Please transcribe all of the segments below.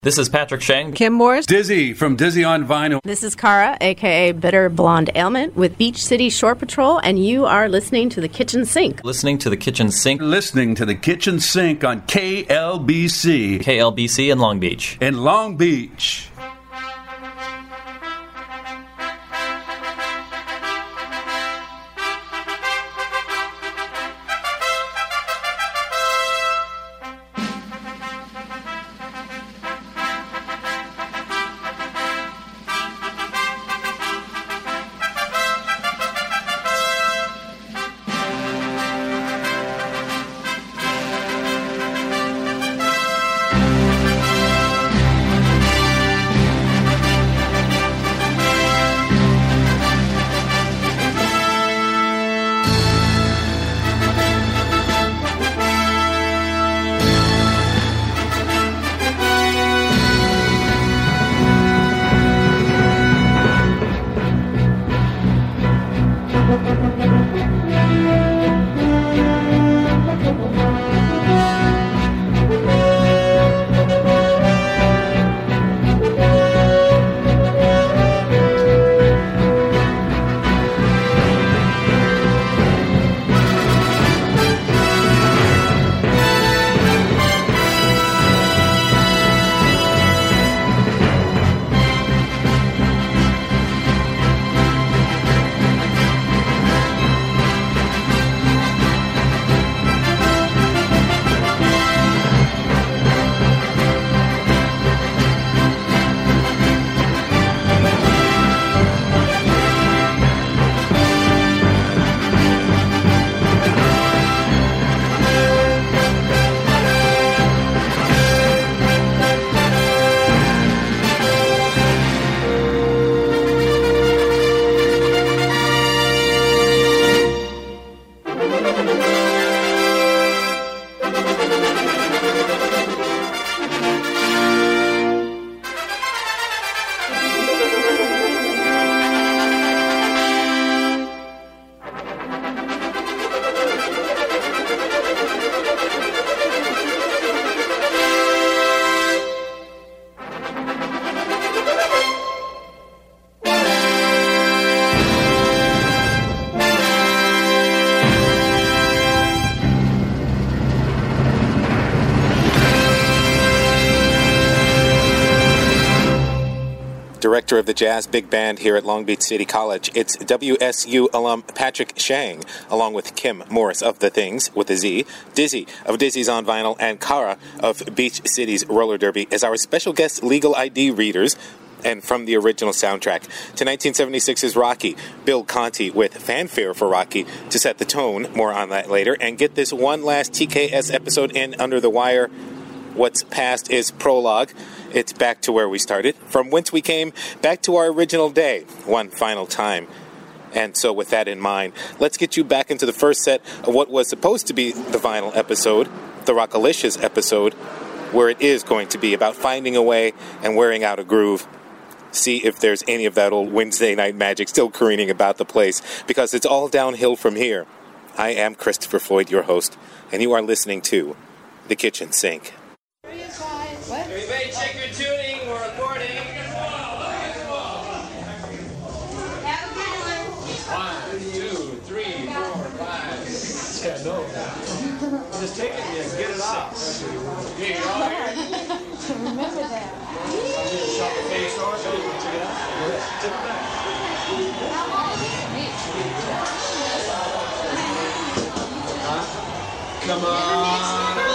This is Patrick Shang. Kim Morris. Dizzy from Dizzy on Vinyl. This is Cara, a.k.a. Bitter Blonde Ailment with Beach City Shore Patrol, and you are listening to The Kitchen Sink. Listening to The Kitchen Sink. Listening to The Kitchen Sink on KLBC. KLBC in Long Beach. In Long Beach. Director of the Jazz Big Band here at Long Beach City College. It's WSU alum Patrick Shang, along with Kim Morris of The Things, with a Z, Dizzy of Dizzy's on Vinyl, and Cara of Beach City's Roller Derby as our special guest legal ID readers, and from the original soundtrack to 1976's Rocky, Bill Conti with Fanfare for Rocky to set the tone, more on that later, and get this one last TKS episode in under the wire. What's past is prologue. It's back to where we started, from whence we came, back to our original day, one final time. And so with that in mind, let's get you back into the first set of what was supposed to be the vinyl episode, the Rockalicious episode, where it is going to be about finding a way and wearing out a groove. See if there's any of that old Wednesday night magic still careening about the place, because it's all downhill from here. I am Christopher Floyd, your host, and you are listening to The Kitchen Sink. Everybody check your tuning, we're recording. 1, 2, 3, 4, 5. Yeah, no. Just take it and get it off. Okay, you all here? Remember that. Shut the face off, so you can take it out. Tip it back. Come on.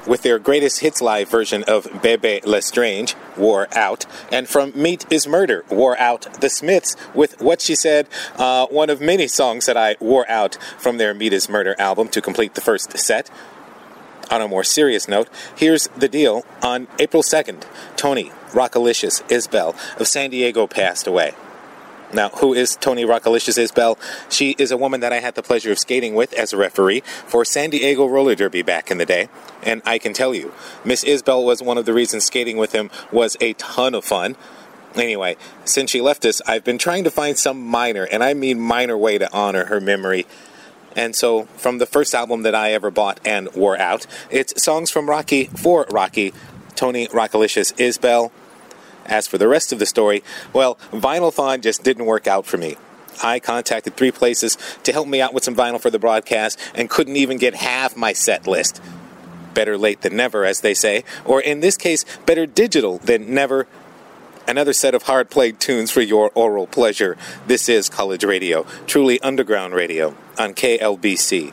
with their greatest hits live version of Bébé Lestrange, Wore Out, and from Meat is Murder, Wore Out, The Smiths with What She Said, one of many songs that I wore out from their Meat is Murder album to complete the first set. On a more serious note, here's the deal. On April 2nd, Tony Rockalicious Isbell of San Diego passed away. Now, who is Tony Rockalicious Isbell? She is a woman that I had the pleasure of skating with as a referee for San Diego Roller Derby back in the day. And I can tell you, Miss Isbell was one of the reasons skating with him was a ton of fun. Anyway, since she left us, I've been trying to find some minor, and I mean minor way to honor her memory. And so, from the first album that I ever bought and wore out, it's songs from Rocky for Rocky, Tony Rockalicious Isbell. As for the rest of the story, well, Vinyl-thon just didn't work out for me. I contacted 3 places to help me out with some vinyl for the broadcast and couldn't even get half my set list. Better late than never, as they say, or in this case, better digital than never. Another set of hard-played tunes for your oral pleasure. This is College Radio, truly underground radio, on KLBC.org.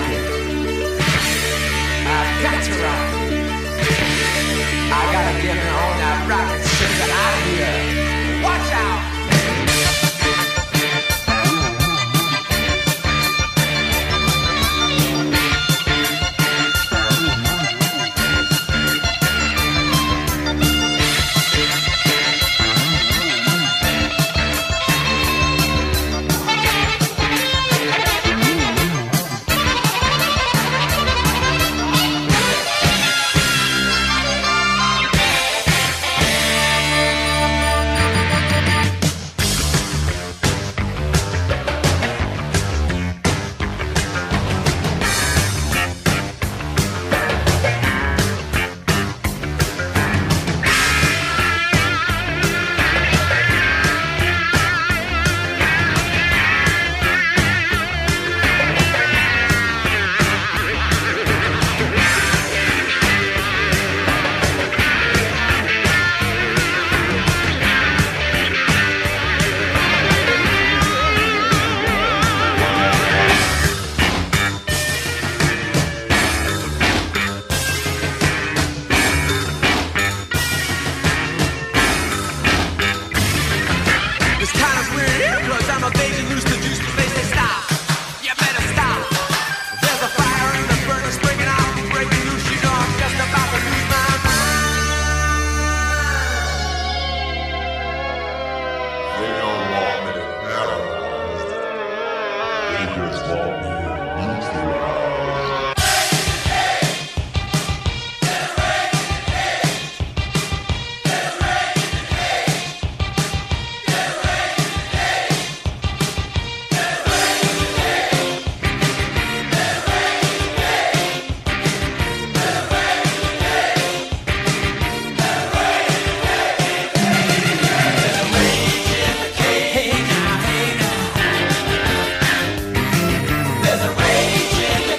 Got to rock. I gotta get There's a rage in the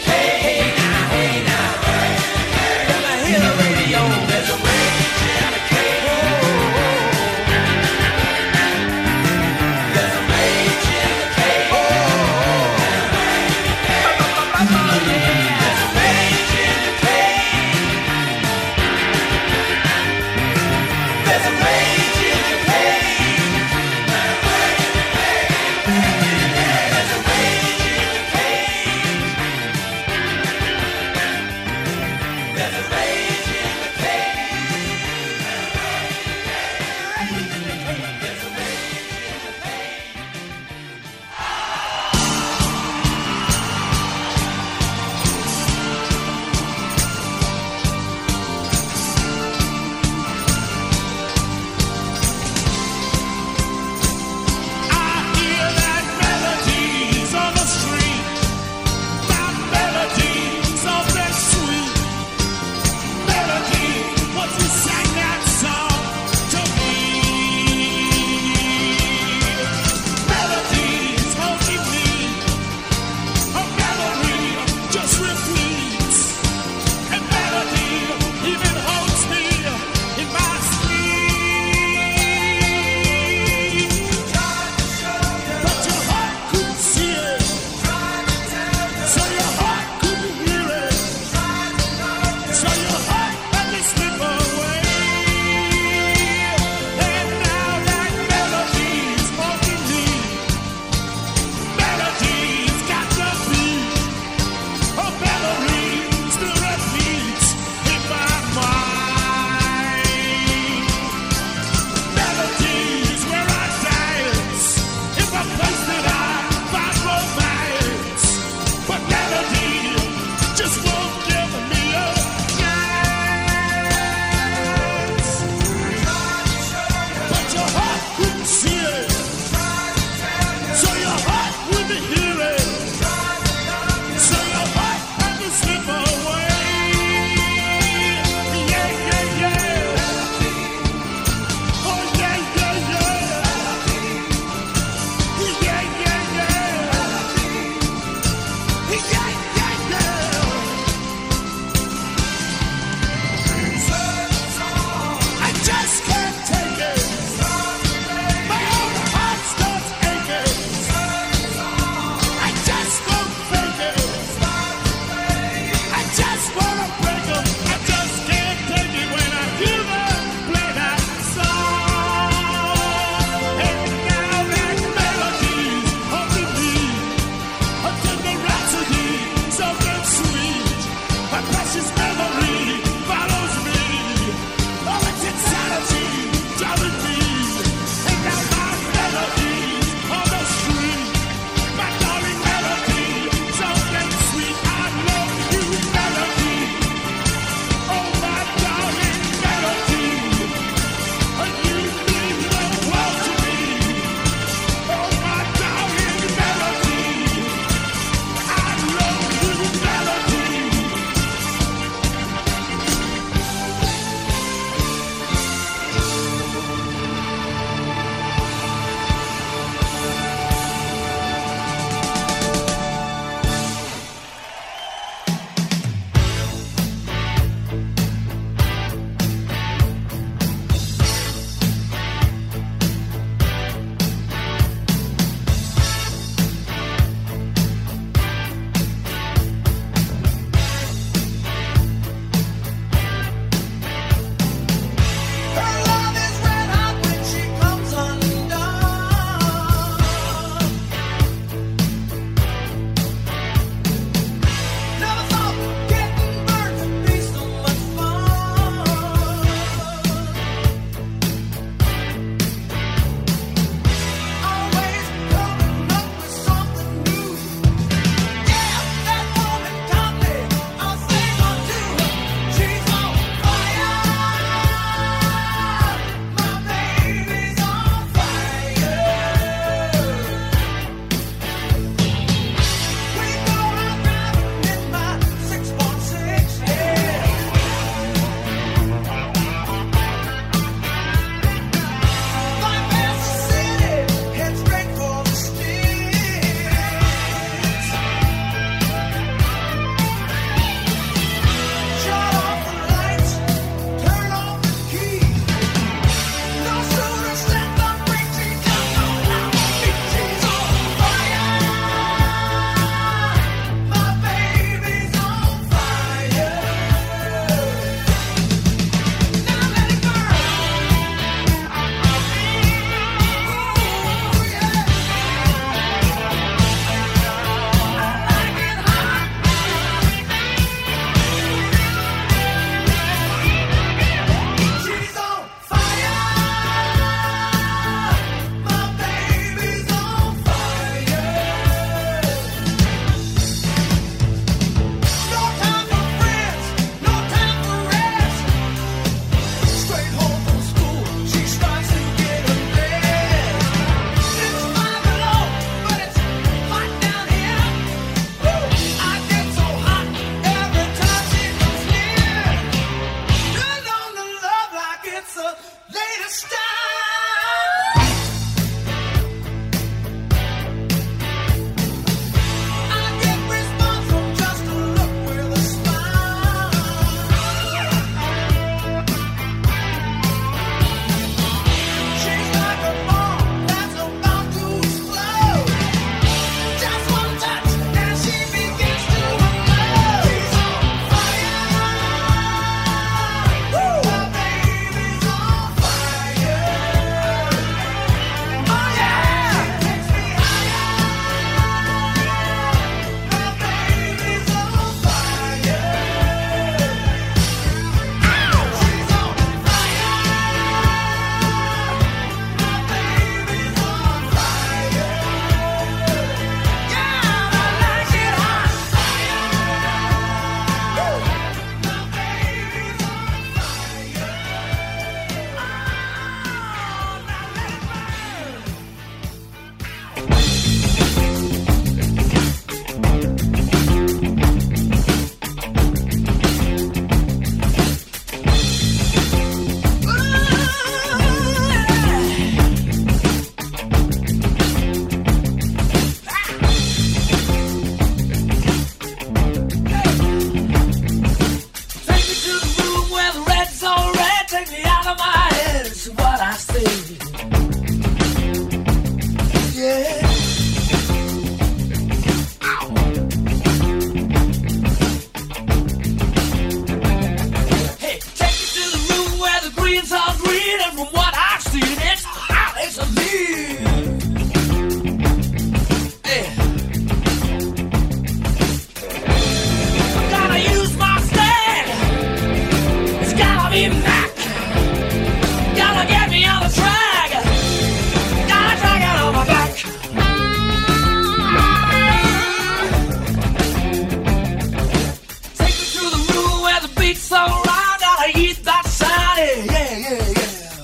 eat that Sunday. Yeah, yeah, yeah.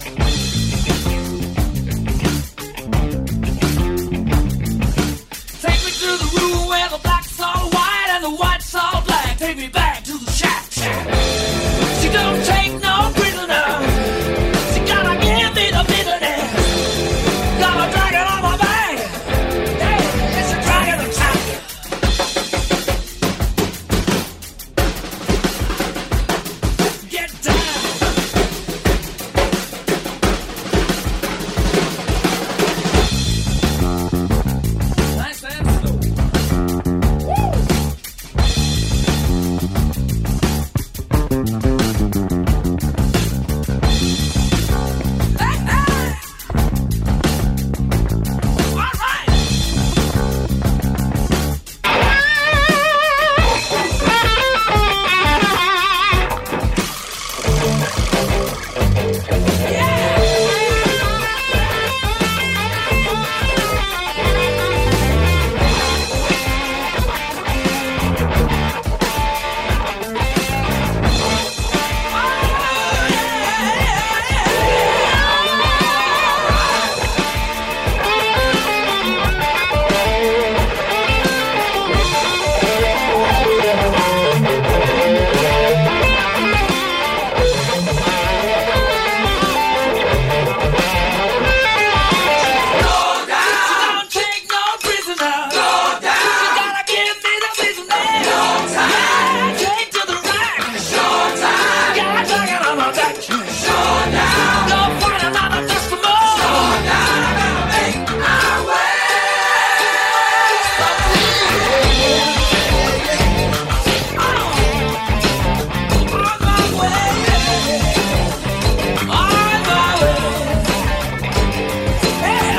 Take me to the room where the black's all white and the white's all black. Take me back to the shack. She don't take no prisoner. She gotta give me the business. Gotta drag it on my back. Yeah, it's a dragon attack. Get down. Nice and slow. Hey, hey. All right. Don't take no prisoner. Go down. You gotta give me the business. Go time. Yeah, take to the rack. Show time. Gotta drag it on my back. Show down. Don't find another customer. Show down. I gotta make my way. On my way. On my way. Yeah.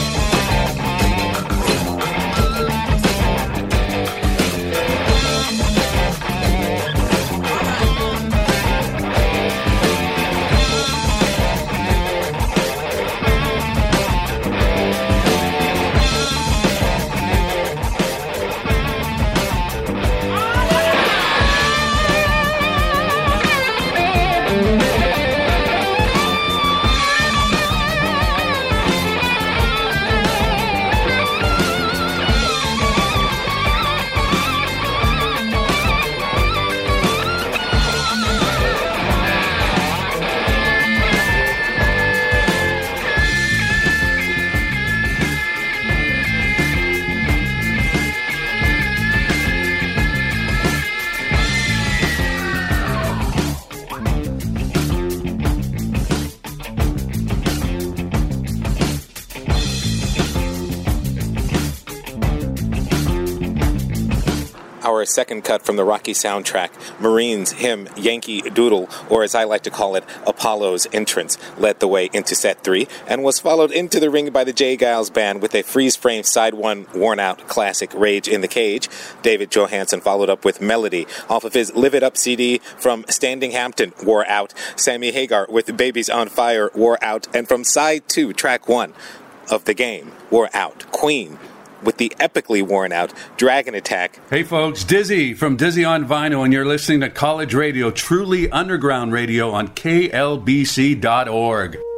Our second cut from the Rocky soundtrack, Marines' hymn Yankee Doodle, or as I like to call it, Apollo's Entrance, led the way into set 3 and was followed into the ring by the J. Giles Band with a freeze-frame side 1 worn-out classic Rage in the Cage. David Johansen followed up with Melody off of his Live It Up CD from Standing Hampton, Wore Out. Sammy Hagar with Babies on Fire, Wore Out. And from side 2, track 1 of the game, Wore Out. Queen with the epically worn out Dragon Attack. Hey folks, Dizzy from Dizzy on Vinyl, and you're listening to College Radio, truly underground radio on klbc.org.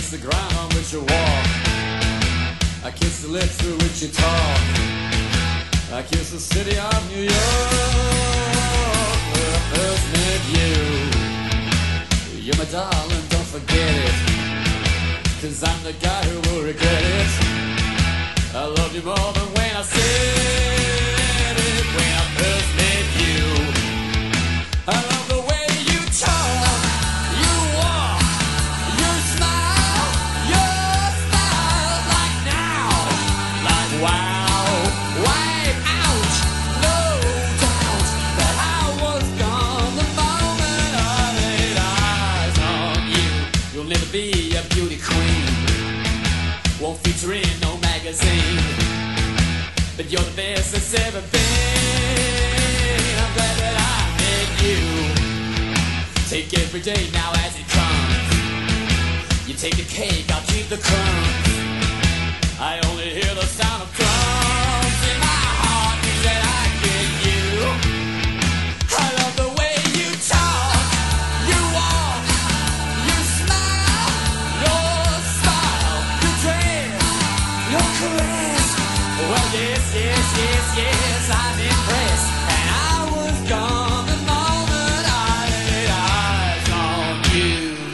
kiss the ground on which you walk. I kiss the lips through which you talk. I kiss the city of New York, where I first met you. You're my darling, don't forget it, 'cause I'm the guy who will regret it. I love you more than when I said it, when I first met you. I love the way you talk, you walk, you smile, your style, like now, like wow, wipe out, no doubt that I was gone the moment I laid eyes on you. You'll never be a beauty queen, won't feature in no magazine, but you're the best that's ever been. I'm glad that I met you. Take every day now as it comes. You take the cake, I'll keep the crumbs. I only hear the sound of drums in my heart means that I get you. I love the way you talk, you walk, you smile, your style, your dress, your caress. Well, yes, yes, yes, yes, I'm impressed. And I was gone the moment I laid eyes on you.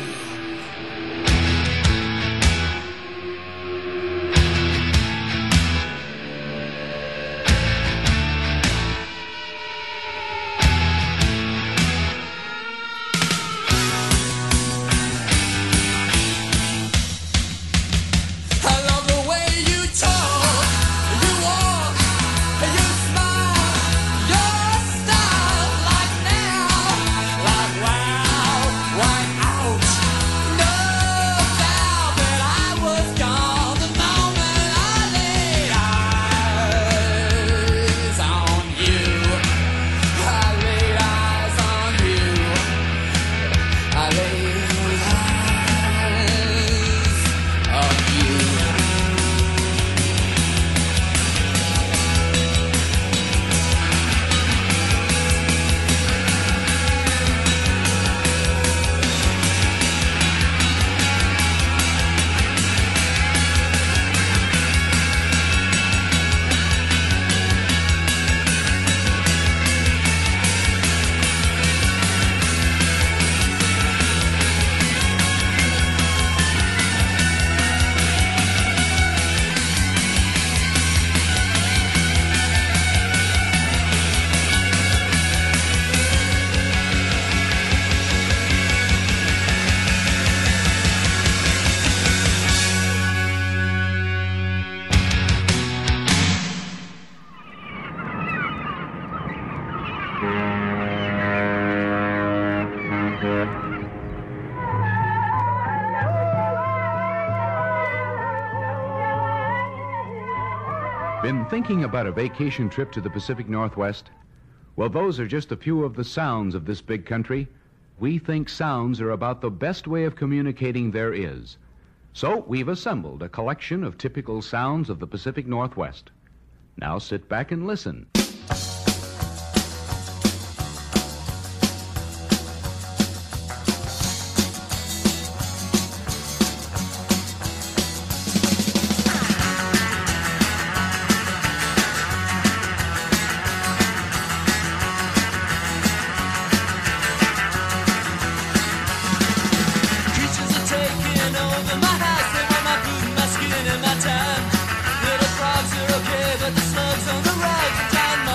I love the way you talk, you walk, you smile, your style, like now, like wow, right out. No doubt that I was gone the moment I laid eyes on you. I laid eyes on you. I laid eyes on you. Been thinking about a vacation trip to the Pacific Northwest? Well, those are just a few of the sounds of this big country. We think sounds are about the best way of communicating there is. So we've assembled a collection of typical sounds of the Pacific Northwest. Now sit back and listen. Creatures are taking over my house. They want my food and my skin and my time. Little frogs are okay, but the slugs on the rug are down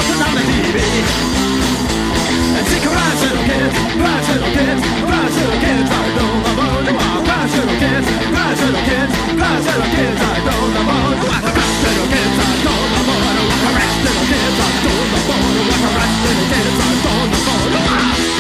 something on the TV. And see, crash little kids, crash little kids, crash little kids, I don't know about you. Crash little kids, crash little kids, crash little kids, I don't know about you. Crash little kids, I don't know about you. Crash little kids, I don't know about you. Crash little kids, I don't know about you.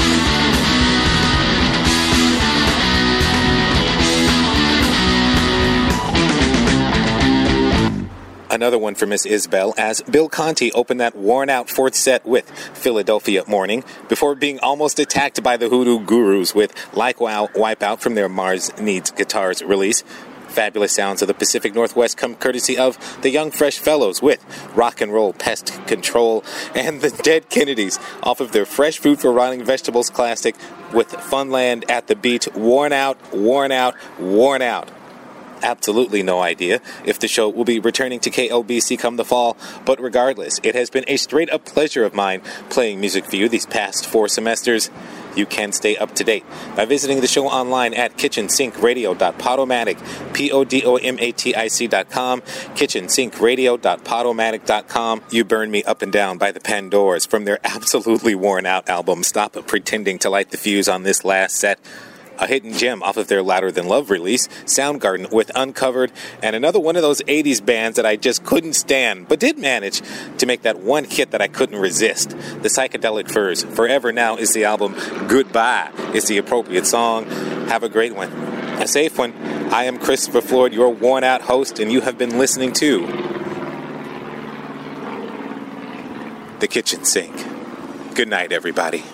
Another one for Miss Isbell as Bill Conti opened that worn-out fourth set with Philadelphia Morning before being almost attacked by the Hoodoo Gurus with Like Wow Wipeout from their Mars Needs Guitars release. Fabulous sounds of the Pacific Northwest come courtesy of the Young Fresh Fellows with Rock and Roll Pest Control and the Dead Kennedys off of their Fresh Food for Rotting Vegetables classic with Funland at the Beach, Worn Out, Worn Out, Worn Out. Absolutely no idea if the show will be returning to KLBC come the fall, but regardless, it has been a straight-up pleasure of mine playing music for you these past 4 semesters. You can stay up to date by visiting the show online at kitchensinkradio.podomatic, PODOMATIC.com, kitchensinkradio.podomatic.com. You Burn Me Up and Down by the Pandoras from their absolutely worn-out album Stop Pretending to Light the Fuse on this last set. A hidden gem off of their Louder Than Love release, Soundgarden with Uncovered, and another one of those 80s bands that I just couldn't stand, but did manage to make that one hit that I couldn't resist. The Psychedelic Furs, Forever Now is the album, Goodbye is the appropriate song. Have a great one. A safe one. I am Christopher Floyd, your worn-out host, and you have been listening to The Kitchen Sink. Good night, everybody.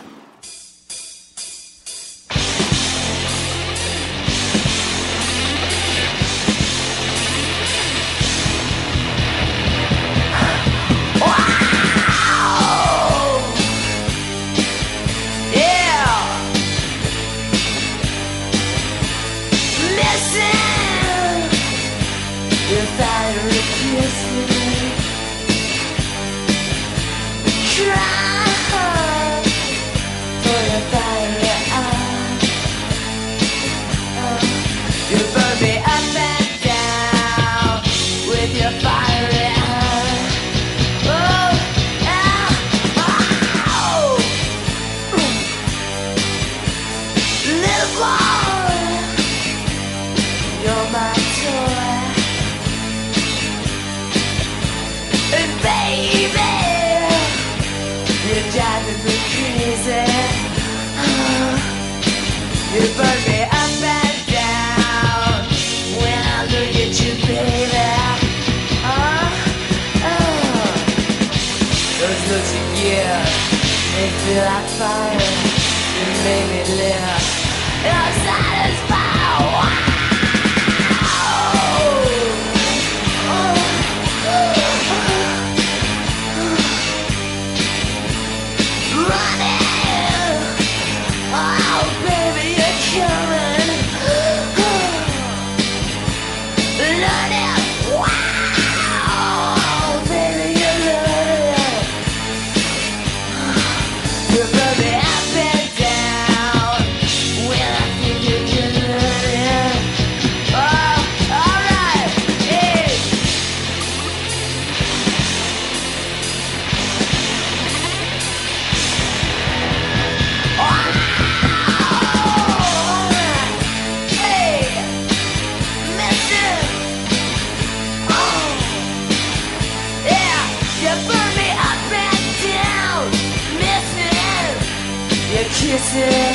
You burn me up and down when I look at you, baby. Those looks you give, they feel like fire. You make me live. You're satisfied. Kiss it,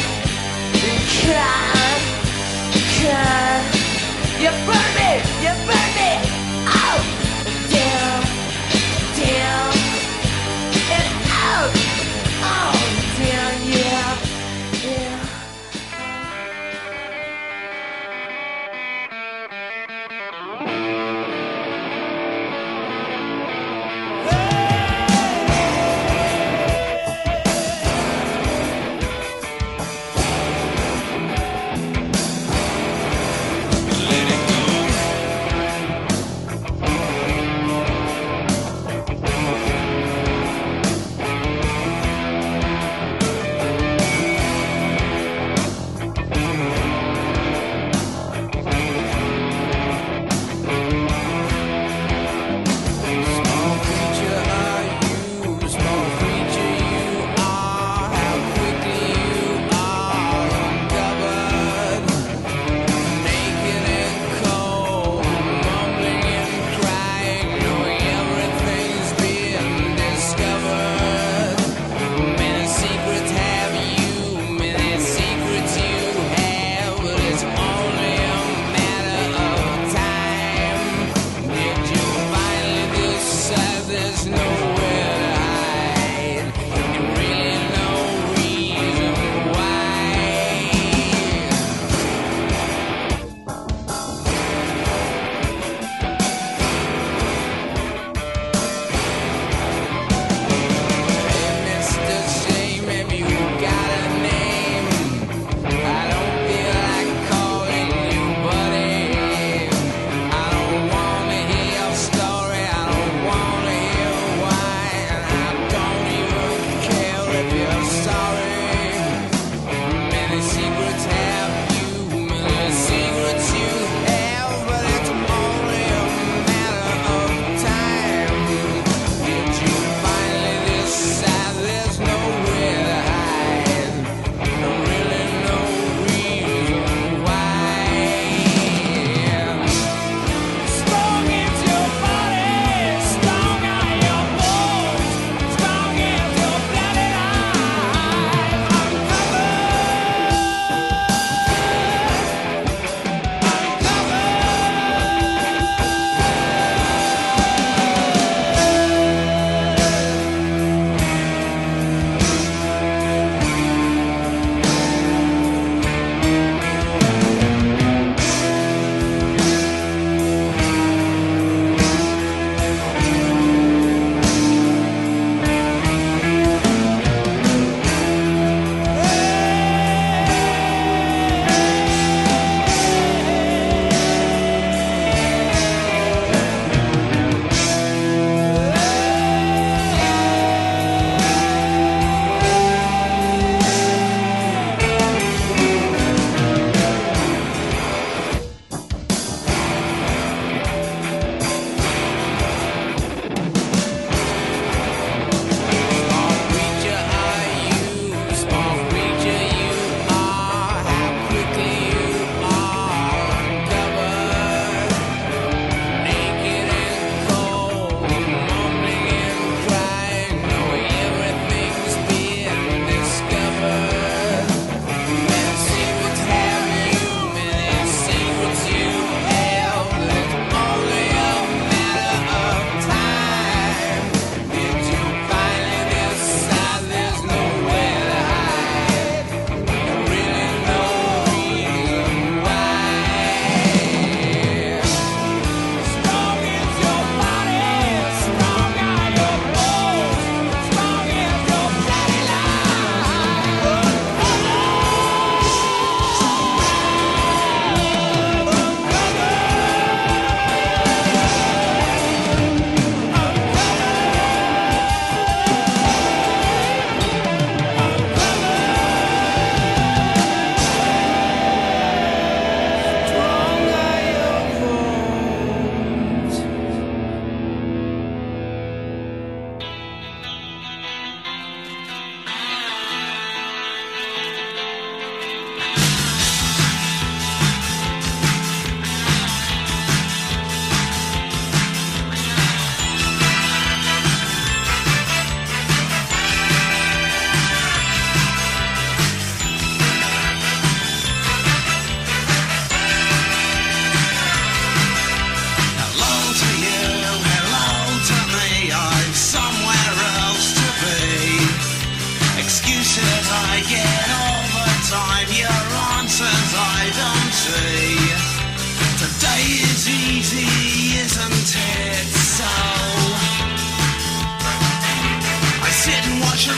you burn me, out, down, and out, oh, down, yeah.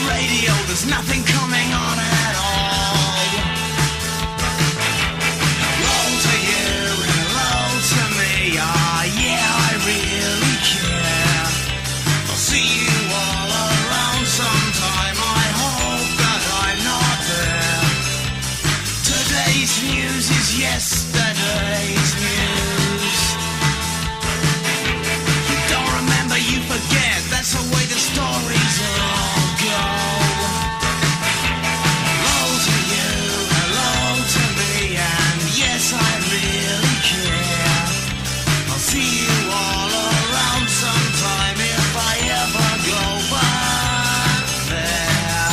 radio, there's nothing coming on at all. Hello to you, hello to me, yeah, I really care. I'll see you all around sometime, I hope that I'm not there. Today's news is yesterday's news. You don't remember, you forget, that's the way the stories all go. Hello to you, hello to me, and yes, I really care. I'll see you all around sometime if I ever go back there.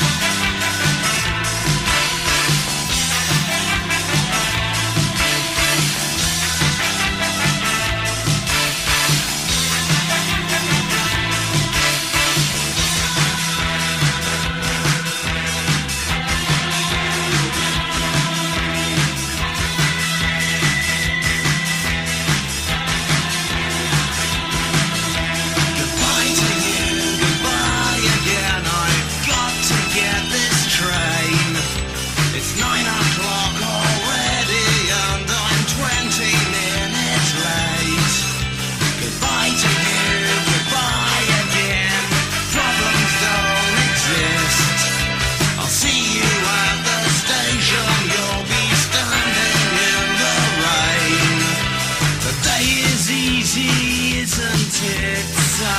Goodbye to you, goodbye again. I've got to get this train. It's 9 o'clock already, and I'm 20 minutes late. Goodbye to you, goodbye again. Problems don't exist. I'll see you at the station. You'll be standing in the rain. The day is easy, isn't it so?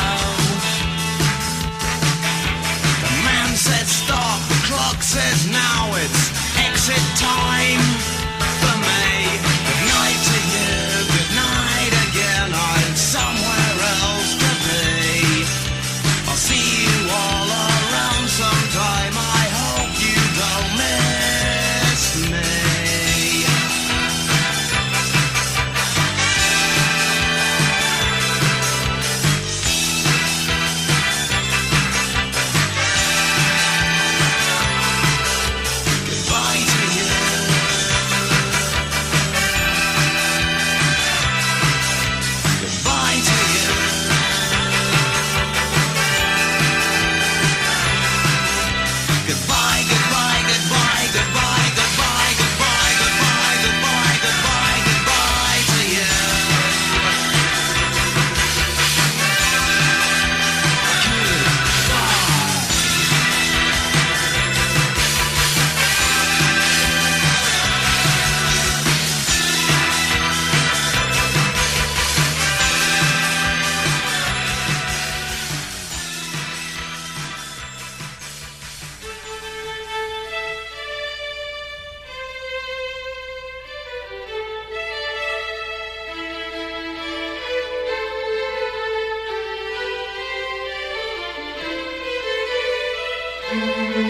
The man said stop, the clock says now it's exit time for me. Good night to you, good night again, I've somewhere else to be. I'll see you all around sometime, I hope you don't miss me. Goodbye to you. Goodbye to you. Goodbye, goodbye, goodbye, goodbye, goodbye, goodbye, goodbye, goodbye, goodbye, goodbye to you. Goodbye.